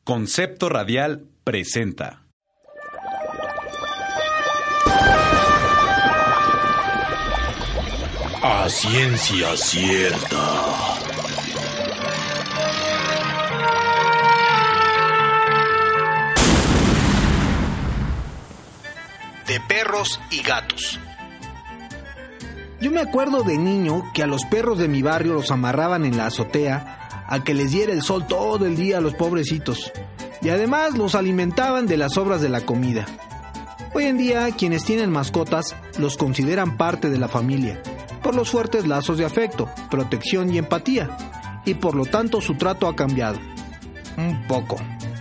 Concepto Radial presenta. A ciencia cierta. De perros y gatos. Yo me acuerdo de niño que a los perros de mi barrio los amarraban en la azotea a que les diera el sol todo el día a los pobrecitos, y además los alimentaban de las sobras de la comida. Hoy en día quienes tienen mascotas los consideran parte de la familia, por los fuertes lazos de afecto, protección y empatía, y por lo tanto su trato ha cambiado. Un poco.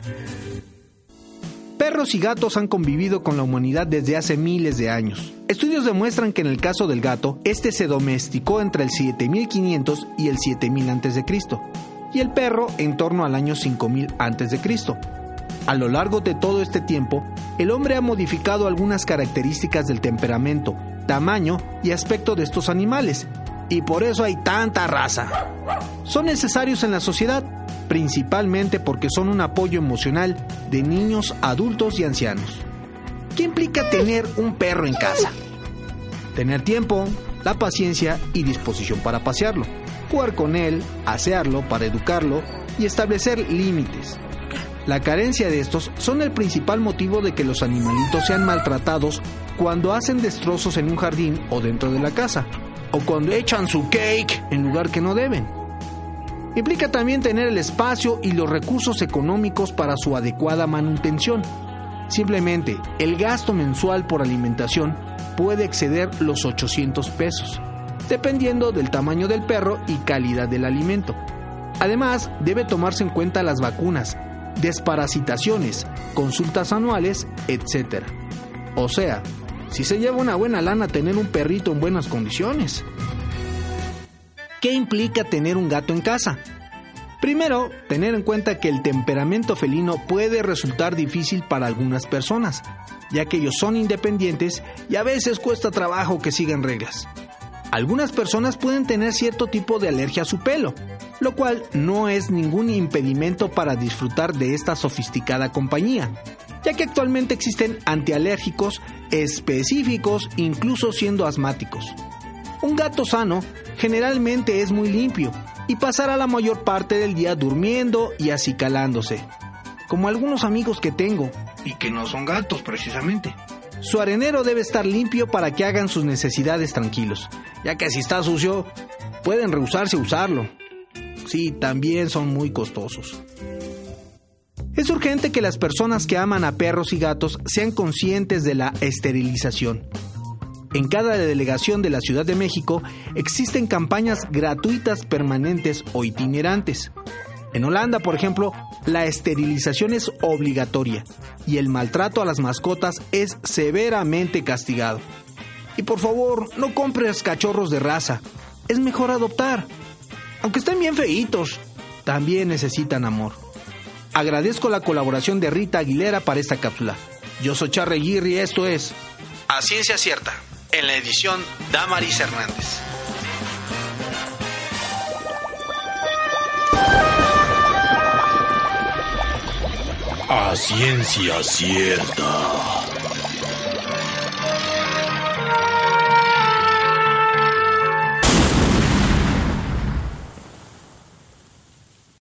Perros y gatos han convivido con la humanidad desde hace miles de años. Estudios demuestran que en el caso del gato, este se domesticó entre el 7500 y el 7000 a.C., y el perro en torno al año 5000 a.C. A lo largo de todo este tiempo, el hombre ha modificado algunas características del temperamento, tamaño y aspecto de estos animales, y por eso hay tanta raza. Son necesarios en la sociedad, principalmente porque son un apoyo emocional de niños, adultos y ancianos. ¿Qué implica tener un perro en casa? Tener tiempo, la paciencia y disposición para pasearlo, jugar con él, asearlo para educarlo y establecer límites. La carencia de estos son el principal motivo de que los animalitos sean maltratados cuando hacen destrozos en un jardín o dentro de la casa, o cuando echan su cake en lugar que no deben. Implica también tener el espacio y los recursos económicos para su adecuada manutención. Simplemente, el gasto mensual por alimentación puede exceder los 800 pesos, dependiendo del tamaño del perro y calidad del alimento. Además, debe tomarse en cuenta las vacunas, desparasitaciones, consultas anuales, etc. O sea, si se lleva una buena lana tener un perrito en buenas condiciones. ¿Qué implica tener un gato en casa? Primero, tener en cuenta que el temperamento felino puede resultar difícil para algunas personas, ya que ellos son independientes y a veces cuesta trabajo que sigan reglas. Algunas personas pueden tener cierto tipo de alergia a su pelo, lo cual no es ningún impedimento para disfrutar de esta sofisticada compañía, ya que actualmente existen antialérgicos específicos incluso siendo asmáticos. Un gato sano generalmente es muy limpio y pasará la mayor parte del día durmiendo y acicalándose, como algunos amigos que tengo, y que no son gatos precisamente. Su arenero debe estar limpio para que hagan sus necesidades tranquilos, ya que si está sucio, pueden rehusarse a usarlo. Sí, también son muy costosos. Es urgente que las personas que aman a perros y gatos sean conscientes de la esterilización. En cada delegación de la Ciudad de México existen campañas gratuitas permanentes o itinerantes. En Holanda, por ejemplo, la esterilización es obligatoria y el maltrato a las mascotas es severamente castigado. Y por favor, no compres cachorros de raza. Es mejor adoptar. Aunque estén bien feitos, también necesitan amor. Agradezco la colaboración de Rita Aguilera para esta cápsula. Yo soy Charly Aguirre y esto es A Ciencia Cierta, en la edición Damaris Hernández. A ciencia cierta.